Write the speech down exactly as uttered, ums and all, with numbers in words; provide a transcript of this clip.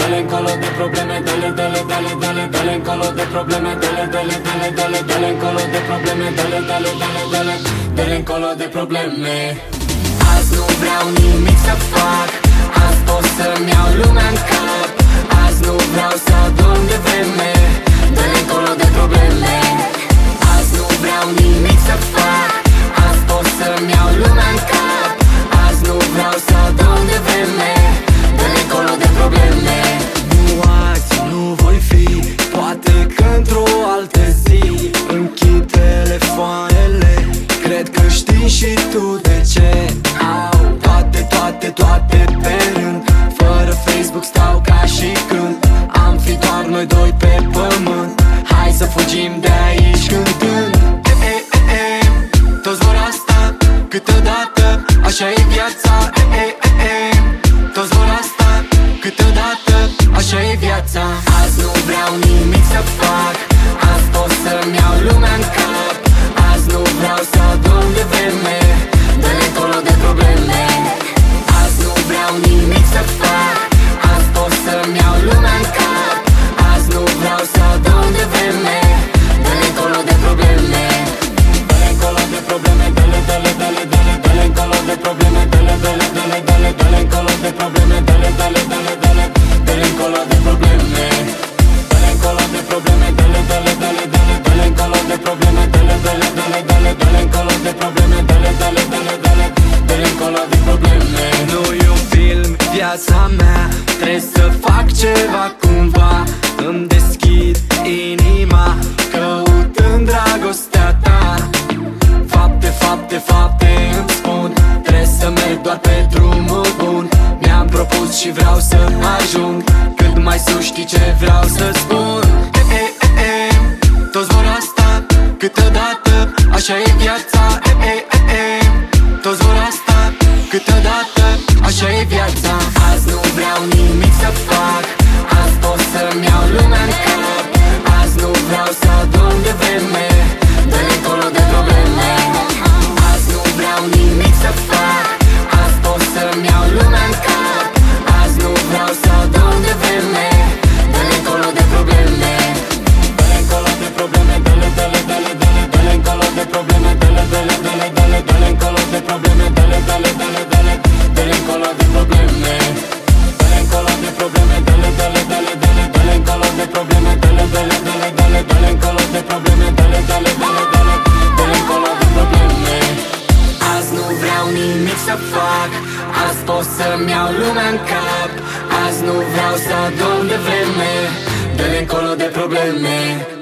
dale încolo de probleme, dale, dale, dale, dale, dale încolo de probleme, dale, dale, dale, dale, dale încolo de probleme, dale, dale, dale, dale, dale încolo de probleme. Azi nu vreau nimic să fac, azi pot să-mi iau lumea în cap, azi nu vreau să adorm de vreme, dale încolo de probleme. Azi nu vreau nimic să fac, azi pot să-mi iau lumea în cap, azi nu vreau să adorm de vreme, dale încolo de probleme. Nu azi, nu voi fi, poate că într-o altă zi închid telefoanele, cred că știi și tu de ce. Au toate, toate, toate pe rând, fără Facebook stau ca și când am fi doar noi doi pe pământ. Hai să fugim de aici cântând e, e, e, e. Toți vor asta câteodată, așa e viața e, e, e, e. Toți vor asta câteodată, așa e viața. Azi nu vreau nimic să fac, azi pot să-mi iau lumea în cap, azi nu vreau să adorm de vreme, dă-le încolo de probleme. Azi nu vreau nimic să fac, azi pot să-mi iau lumea în cap, azi nu vreau să adorm de vreme, dă-le încolo de probleme. Dă-le încolo de probleme, dă-le, dă-le, dă-le, dă-le, dă-le încolo de probleme, dă-le, dă-le, dă-le, dă-le, dă-le încolo de probleme, dă-le, dă-le, dă-le, dă-le, dă-le încolo de probleme. Dă-le încolo de probleme, dă-le, dă-le, dă-le, dă-le, dă-le încolo de probleme, dă-le, dă-le, dă-le, dă-le, dă-le încolo de probleme, dă-le, dă-le, dă-le, dă-le, dă-le încolo de probleme. Nu e un film, viața mea, trebuie să fac ceva cumva. Îmi deschid inima, căutând dragostea ta. Fapte, fapte, fapte îmi spun, trebuie să merg doar pe drumul bun. Mi-am propus și vreau să ajung cât mai sus, știi ce vreau să spun e, e, e, e. Toți vor asta câteodată, așa e viața e, e, e, e. Toți vor asta câteodată, așa e viața. Azi nu vreau nimic să fac, azi pot să-mi iau lumea în cap, azi nu vreau să adorm de vreme, dă-le încolo de probleme. Azi nu vreau nimic să fac, azi pot să-mi iau lumea în cap, azi nu vreau să adorm de vreme, dă-le încolo de probleme. Dă-le încolo de probleme, dă-le, dă-le, dă-le, dă-le, dă-le încolo de probleme, dă-le, dă-le, dă-le, dă-le, dă-le încolo de probleme, dă-le, dă-le, dă-le, dă-le, dă-le încolo de probleme. Dă-le încolo de probleme, dă-le, dă-le, dă-le, dă-le, dă-le încolo de probleme, dă-le, dă-le, dă-le, dă-le, dă-le încolo de probleme, dă-le, dă-le, dă-le, dă-le, dă-le încolo de probleme. Azi nu vreau nimic să fac, azi pot să-mi iau lumea în cap, azi nu vreau să adorm de vreme, dă-le încolo de probleme.